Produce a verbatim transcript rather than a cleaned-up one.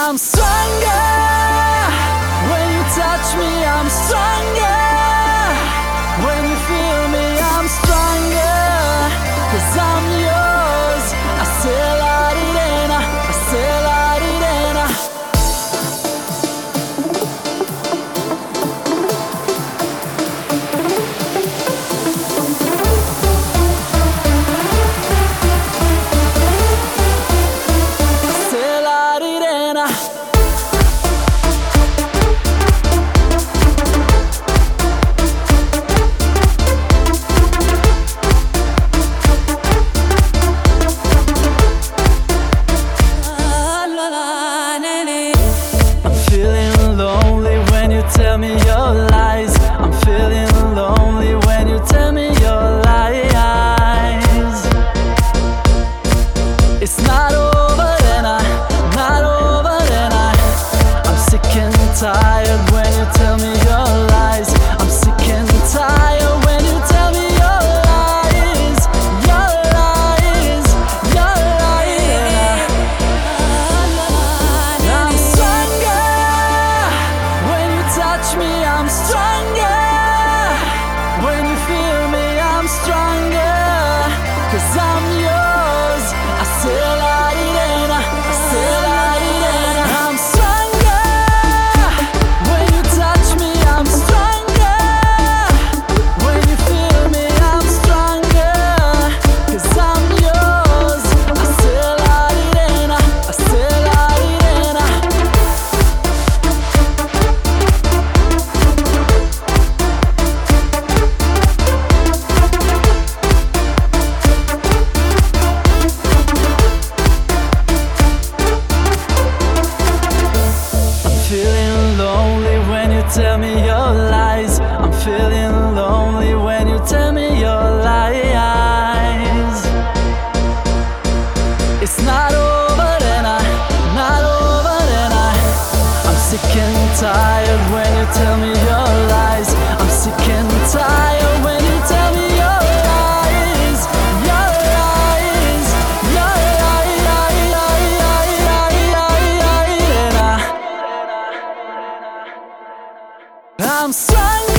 I'm stronger. When you touch me, I'm stronger. When you feel me, I'm stronger. 'Cause I'm yours. I say la di da, I say la di da. Say la di da. Tell me your lies. I'm feeling lonely when you tell me your lies. It's not over and I, not over and I. I'm sick and tired when you tell me your lies. I'm sick and tired when you tell me your lies. Your lies, your lies. I'm stronger. When you touch me, I'm stronger. When you feel me, I'm stronger. 'Cause I'm yours. I say la di da, I say la di da. I'm stronger. When you touch me, I'm stronger. When you feel me, I'm stronger. 'Cause I'm yours. I say la di da, I say la di da. Tell me your lies. I'm feeling lonely when you tell me your lies. It's not over and I, not over and I. I'm sick and tired when you tell me your lies. I'm sick and tired when you tell me your lies. Your lies, your lies, lies, lies, lies, lies, lies. I'm stronger.